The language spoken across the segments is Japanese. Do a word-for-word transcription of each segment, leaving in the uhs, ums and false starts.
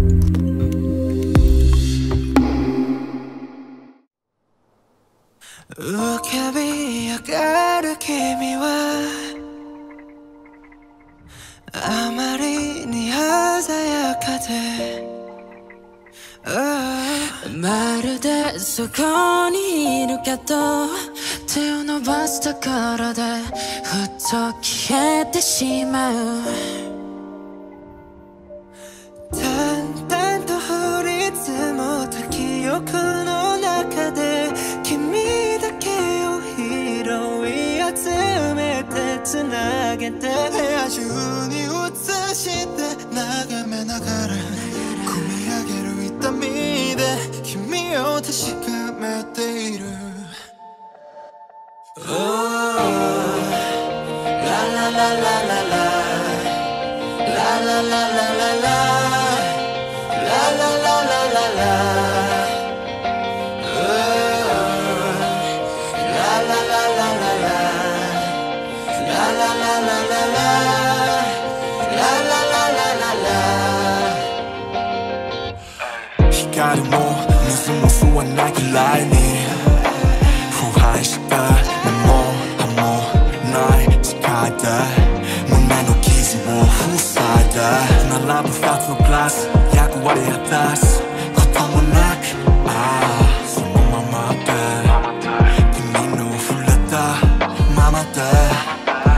浮かび上がる君はあまりに鮮やかで、まるでそこにいるけど手を伸ばすところでふっと消えてしまう。淡々と降り積もった記憶の中で君だけを拾い集めてつなげて、部屋中に映して眺めながら込み上げる痛みで君を確かめている。Oh, la la la la la la la la la la la la la la la la la la. Oh, la la la la la la la la la la la la la la la la la. 光も水も吸わないくらいに腐敗した目も歯もない世界で胸の傷を塞いで並ぶ二つのグラス役割果たすこともなく、ああそのままで君の触れたままで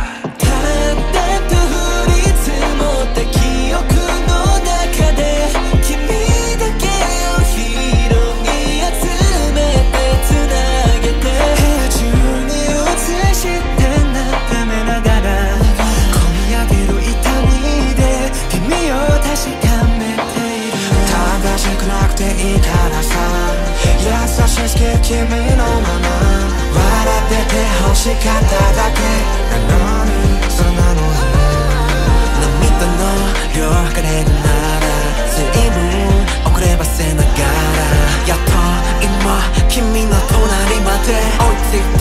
君のまま笑ってて欲しかっただけなのに、そんなの涙の量がれるなら随分遅ればせながらやっと今君の隣まで追いつい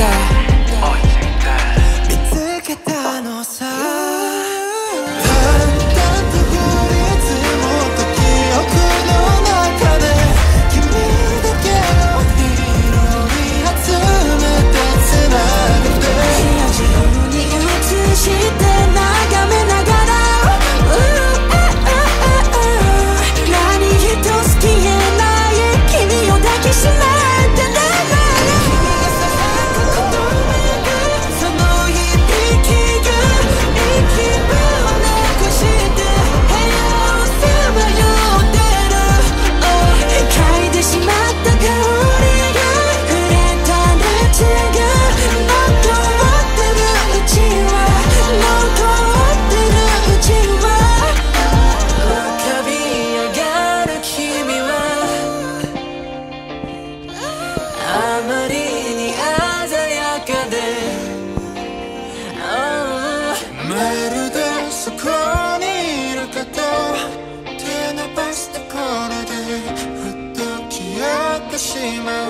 て見つけたのさ。まるでそこにいるかと手伸ばすところでふっと消えてしまう。